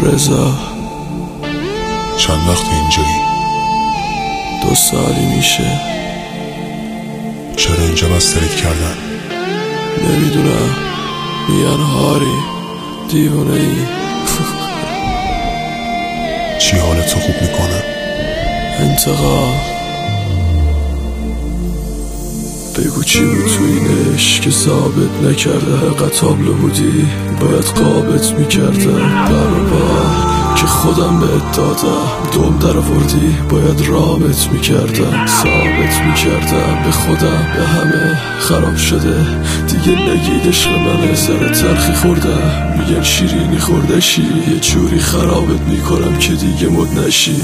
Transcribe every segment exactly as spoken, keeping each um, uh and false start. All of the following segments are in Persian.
رضا چند وقت اینجایی؟ دو سالی میشه. چرا اینجا بستریت کردن؟ نمیدونم، میگن هاری دیوونه ای. چی حالتو خوب میکنه؟ انتقام. بگو چی بود تو این عشق که ثابت نکرده؟ حقیقت تابلو بودی باید قابت میکردم. برابر که خودم بهت دادم، دوم در آوردی باید رامت میکردم. ثابت میکردم به خودم به همه خراب شده دیگه نگید عشق من سر تلخی خوردم. میگن شیرینی خوردشی یه جوری خرابت میکنم که دیگه مد نشی.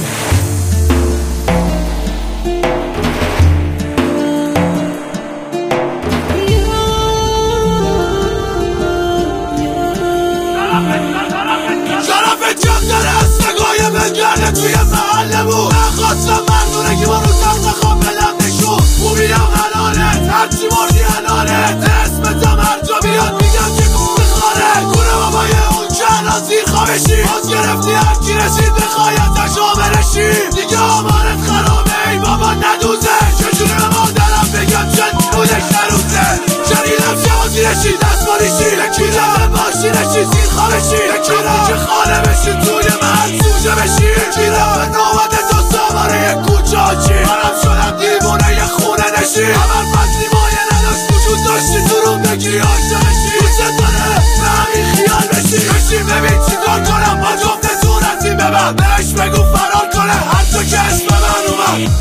بگرده توی محلمون نخواستم مردونه که ما رو تخت خواب بدم نشون. خوبیم حلالت هرچی مردی حلالت اسمتم هر جا بیاد میگم که کون خاره کونه بابای اون که الان زیر خوابشی. باز گرفتی هرکی رسید به خایتش آمرشی دیگه آمارت خرابه ای بابا ندوزه. چجوری به مادرم بگم چند بودش نروزه. شنیدم شوازیرشی دست باریشی یکی رمه باشیرشی زیر خوابشی یکی رمه که خانه بشی توی مرد سوژه بشی یکی رمه نومد تو سواره یک کوچه آچی. منم شدم دیوونه یه خونه نشی. اول فصلی مایه نداشت وجود داشتی تو روم بگی عاشقشی. دوست داره نه همین خیال بشی بشیم ببین چی کار کنم با جفت صورتی ببن بهش بگو فرار کنه هر جا که اسم من اومد.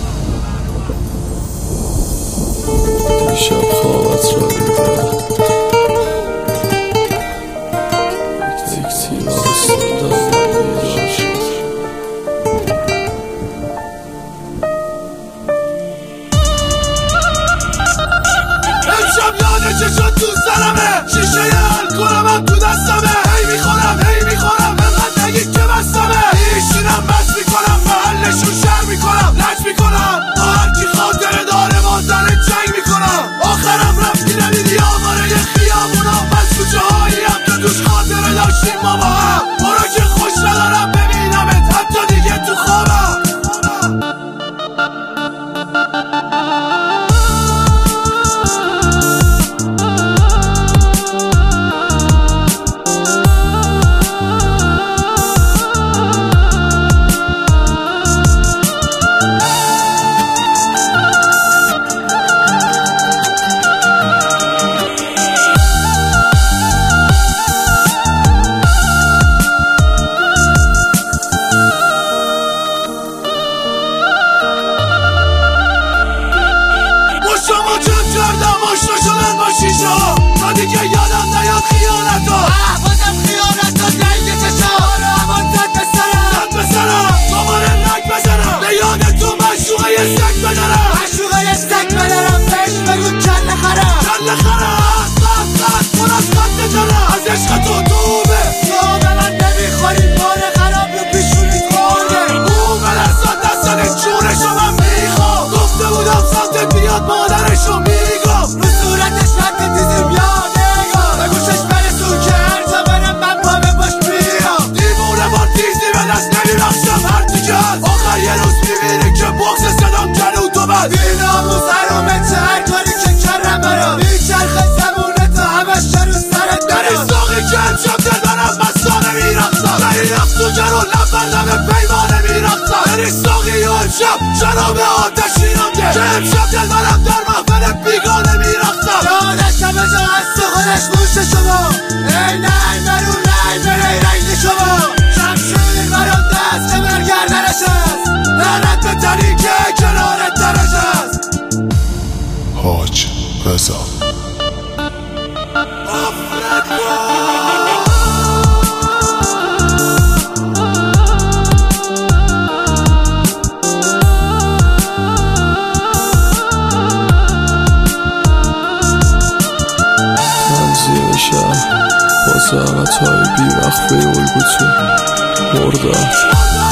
دیشب خوابت را دیدم تیک تیر آستادم بیدار شد. امشب یاده چه شد تو سرمه شیشه الکلم هم تو دستمه. هی میخورم هی میخورم انقدر نگید که بستمه. میشینم بس میکنم محلشون شر میکنم لج میکنم با هرکی خاطره داره مازن جنگ میکنم. آخرم رفتی نمیدی آماره یه خیابونم بس کوچه هایی هم که توش خاطره داشتیم ما با هم. برو که خوش ندارم ببینمت حتی دیگه تو خوابم. تا دیگه یادم نیاد خیانت ها بازم خیانت ها دنگ چشم حالا همان زد به سرم زد به سرم دوباره رک بزنم به یاد تو مشروقه یه سک بدرم مشروقه یه سک بدرم بهش بگو کل خرم کل خرم قد قد پر از قد ندارم از عشق تو دومه تو به من نمیخوری بار خراب رو پیشونی خورده. اون به دستان دستان جونشو من میخوام گفته بودم سمتت بیاد مادرشو میگم رو صورتش رد دیدیم یا نگاه به گوشش برسون که هر زمانم من پامه باش میام. دیوونه با تیزی به دست نمیرخشم هرچی که هست آخر یه روز میبینی که بغز صدام جنو تو بد این آموز حرومته هر کاری که کرم برام میچرخه زمونه تا همش رو سرت دارم. ساقی که امشب دلبرم مستانه میرخصم بری نفس و جرو لبردم پیمانه میرخصم بری ساقی و امشب شراب آتشینم ده که امشب دلبرم در محفل بیگانه میرخصم. یادشم بجا از تو خودش موش شما ای نای برو نای بری رنگ شما شمشیر برام دست که برگردنش هست لعنت به تنی که کنارت درش هست. حاج رضا تنظیم شهر با زحمت های بی وقفه الگوتو مردم.